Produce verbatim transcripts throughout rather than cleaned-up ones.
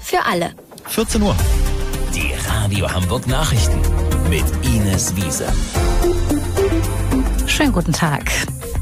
für alle. vierzehn Uhr. Die Radio Hamburg Nachrichten mit Ines Wiese. Schönen guten Tag.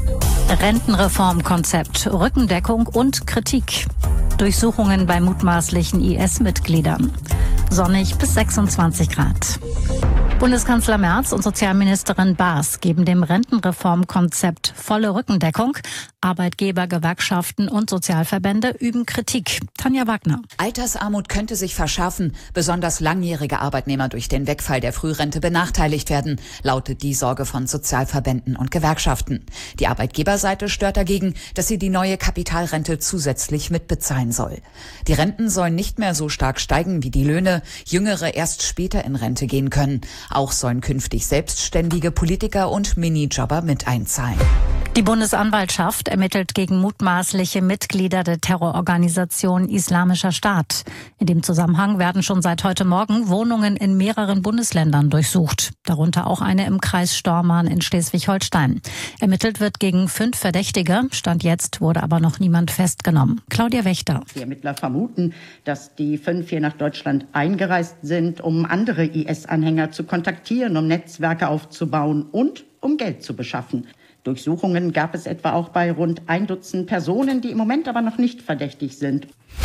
Rentenreformkonzept, Rückendeckung und Kritik. Durchsuchungen bei mutmaßlichen I S-Mitgliedern. Sonnig bis sechsundzwanzig Grad. Bundeskanzler Merz und Sozialministerin Baas geben dem Rentenreformkonzept volle Rückendeckung. Arbeitgeber, Gewerkschaften und Sozialverbände üben Kritik. Tanja Wagner. Altersarmut könnte sich verschärfen. Besonders langjährige Arbeitnehmer durch den Wegfall der Frührente benachteiligt werden, lautet die Sorge von Sozialverbänden und Gewerkschaften. Die Arbeitgeberseite stört dagegen, dass sie die neue Kapitalrente zusätzlich mitbezahlen soll. Die Renten sollen nicht mehr so stark steigen wie die Löhne, Jüngere erst später in Rente gehen können. Auch sollen künftig selbstständige Politiker und Minijobber mit einzahlen. Die Bundesanwaltschaft ermittelt gegen mutmaßliche Mitglieder der Terrororganisation Islamischer Staat. In dem Zusammenhang werden schon seit heute Morgen Wohnungen in mehreren Bundesländern durchsucht, darunter auch eine im Kreis Stormarn in Schleswig-Holstein. Ermittelt wird gegen fünf Verdächtige. Stand jetzt wurde aber noch niemand festgenommen. Claudia Wächter. Die Ermittler vermuten, dass die fünf hier nach Deutschland eingereist sind, um andere I S-Anhänger zu kontaktieren, um Netzwerke aufzubauen und um Geld zu beschaffen. Durchsuchungen gab es etwa auch bei rund ein Dutzend Personen, die im Moment aber noch nicht verdächtig sind.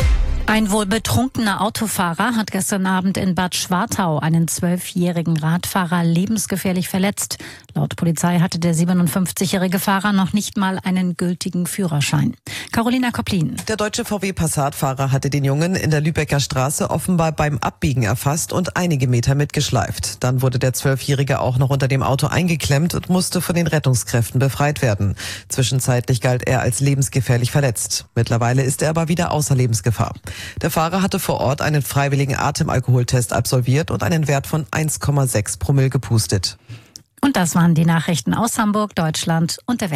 Ein wohl betrunkener Autofahrer hat gestern Abend in Bad Schwartau einen zwölfjährigen Radfahrer lebensgefährlich verletzt. Laut Polizei hatte der siebenundfünfzigjährige Fahrer noch nicht mal einen gültigen Führerschein. Carolina Koplin. Der deutsche V W Passat-Fahrer hatte den Jungen in der Lübecker Straße offenbar beim Abbiegen erfasst und einige Meter mitgeschleift. Dann wurde der Zwölfjährige auch noch unter dem Auto eingeklemmt und musste von den Rettungskräften befreit werden. Zwischenzeitlich galt er als lebensgefährlich verletzt. Mittlerweile ist er aber wieder außer Lebensgefahr. Der Fahrer hatte vor Ort einen freiwilligen Atemalkoholtest absolviert und einen Wert von eins Komma sechs Promille gepustet. Und das waren die Nachrichten aus Hamburg, Deutschland und der Welt.